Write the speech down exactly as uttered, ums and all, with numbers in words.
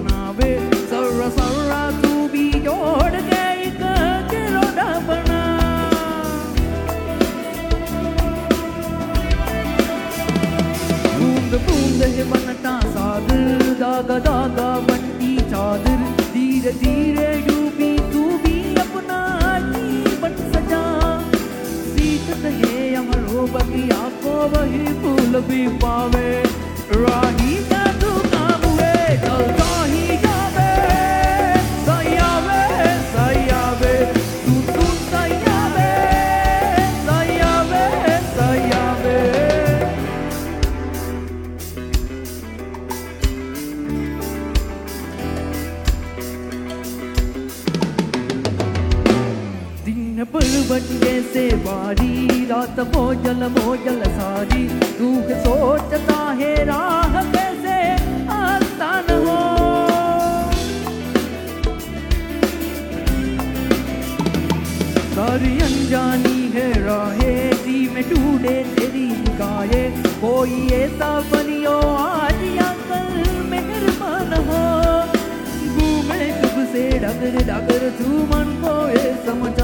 बनावे सर्रा सर्रा तू भी जोड़ के एक किरोड़ा बना बूंद बूंद है बनता सागर दागा दागा बनती चादर धीरे धीरे डूबी तू भी अपना जीवन सजा सीखत है अमरो बगिया को वही फूल भी पावे राही जादू काम हुए चलता ही जावे सयावे सयावे तू तू सयावे सयावे सयावे दिन पल बन जैसे बारी रात मोजल मोजल सारी तू सोचता है राह कैसे आसान हो सारी अनजानी है राहें जी में ढूंढे तेरी निगाहें कोई ऐसा बनियो आज या कल मेहरबान हो घूमे तुझसे डगर डगर तू मन को ये समझ